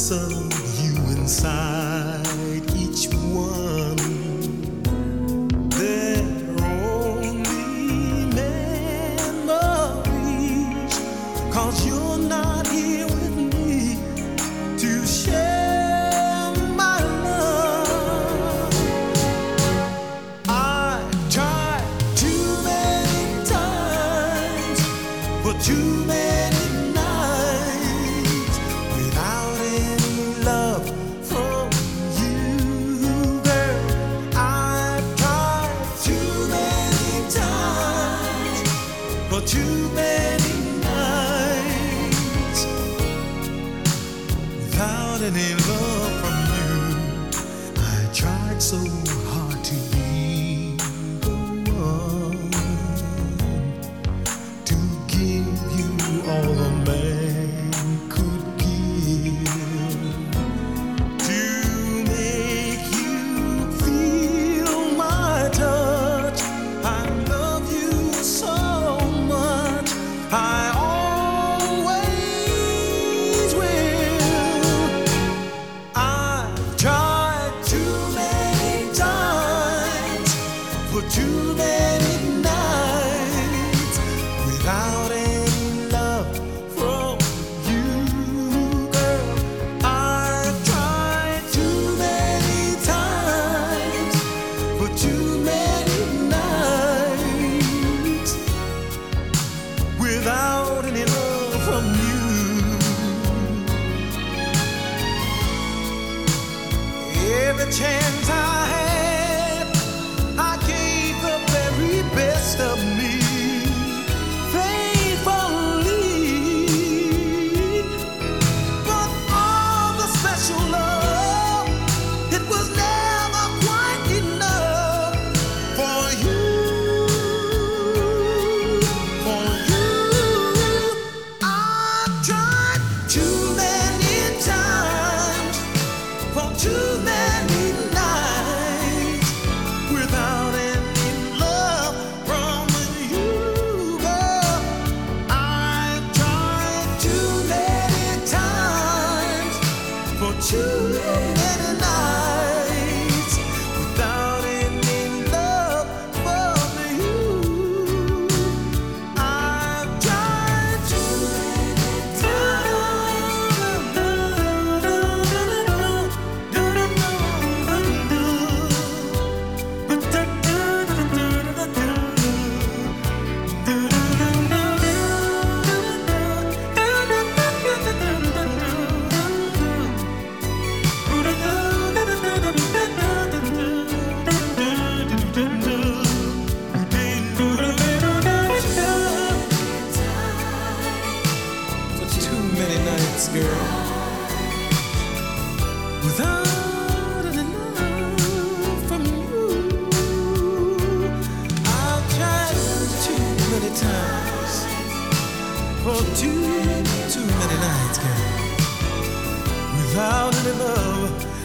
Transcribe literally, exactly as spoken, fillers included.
piece of you inside each one. They're only memories, 'cause you're not here with me to share my love. I tried too many times for too many nights without any love from you, girl. I tried too many times for too many nights without any love from you. I tried so hard to be the one to give you all a man could give, to make you feel my touch. I love you so much, I always will. I've tried too many times for too many nights without any love from you, girl. I've tried too many times for too many nights without any love from you. Every chance I had, I gave the very best of me, faithfully. But all the special love, it was never quite enough for you, for you. I've tried too many times for too many nights without any love from you, girl. I've tried too many times for too many nights without any love from you. I've tried too many for too many nights, girl, without any love from you. I've tried too many times for too, too many nights, girl, without any love